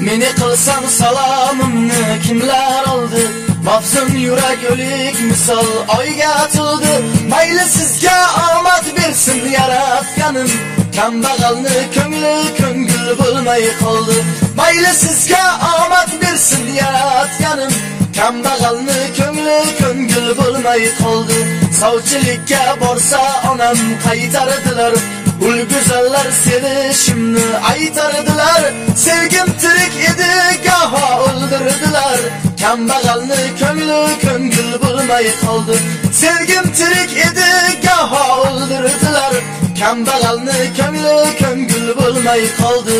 Meni qilsam salomimni kimlar oldi? Mafsun yurak o'lik misol oyga atildi. Mayli sizga omad bersin yaratganim, kambag'alni ko'ngli ko'ngil bo'lmay qoldi. Mayli sizga omad bersin yaratganim, kambag'alni ko'ngli ko'ngil bo'lmay qoldi. Sovchilikka borsa onam qaytardilar, ul go'zallar sevishimni aytardilar. Sevgim tirik edi, goho o'ldirdilar, kambag'alni ko'ngli ko'ngil bo'lmay qoldi. Sevgim tirik edi, goho o'ldirdilar, kambag'alni ko'ngli ko'ngil bo'lmay qoldi.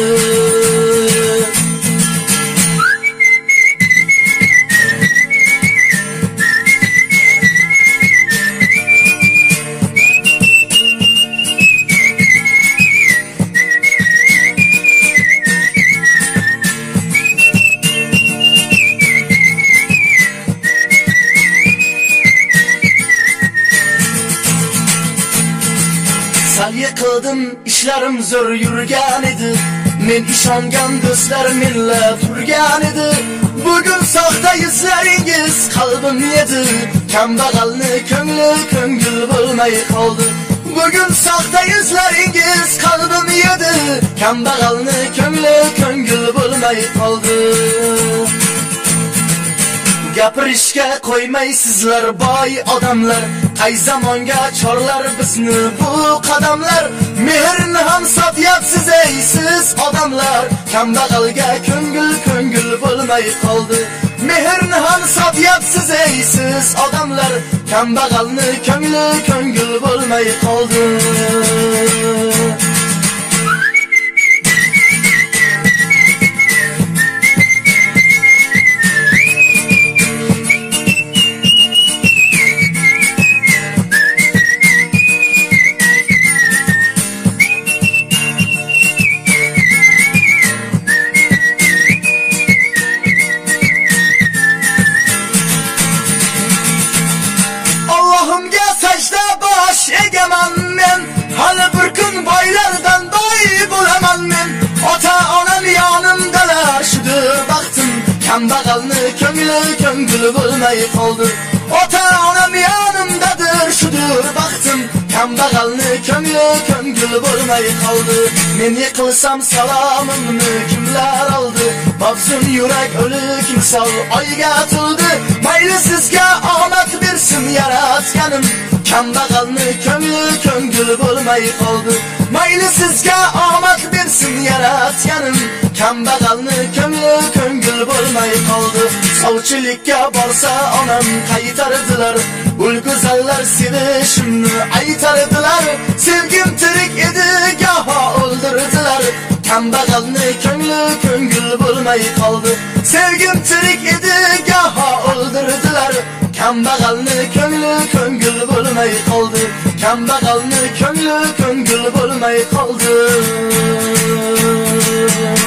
Yiqildim, ishlarim zo'r yurgan edi, men ishongan do'stlar menla turgan edi. Bugun soxta yuzlaringiz qalbim yedi, kambag'alni ko'ngli ko'ngil bo'lmay qoldi. Bugun soxta yuzlaringiz qalbim yedi, kambag'alni ko'ngli ko'ngil bo'lmay qoldi. Gapirishga qo'ymaysizlar boy odamlar, qay zamonga chorlar bizni bu qadamlar. Mehrni ham sotyapsiz ey siz odamlar, kambag'alga ko'ngil ko'ngil bo'lmay qoldi. Mehrni ham sotyapsiz ey siz odamlar, kambag'alni ko'ngli ko'ngil bo'lmay qoldi. Hali bir kun boylardan boy bo'laman men. Ota onam yonimdalar, shudir baxtim, kambag'alni ko'ngli ko'ngil bo'lmay qoldi. Ota onam yonimdadir, shudir baxtim, kambag'alni ko'ngli ko'ngil bo'lmay qoldi. Men yiqilsam salomimni kimlar oldi? Mafsun yurak o'lik misol oyga atildi. Mayli sizga omad bersin yaratganim, kambag'alni ko'ngli ko'ngil bo'lmay qoldi. Mayli sizga omad bersin yaratganim, kambag'alni ko'ngli ko'ngil bo'lmay qoldi. Sovchilikka borsa onam qaytardilar, ul go'zallar sevishimni aytardilar. Sevgim tirik edi, goho o'ldirdilar, kambag'alni ko'ngli ko'ngil bo'lmay qoldi. Sevgim tirik edi, goho o'ldirdilar, kambag'alni ko'ngli ko'ngil bo'lmay qoldi. Kambag'alni ko'ngli ko'ngil bo'lmay qoldi.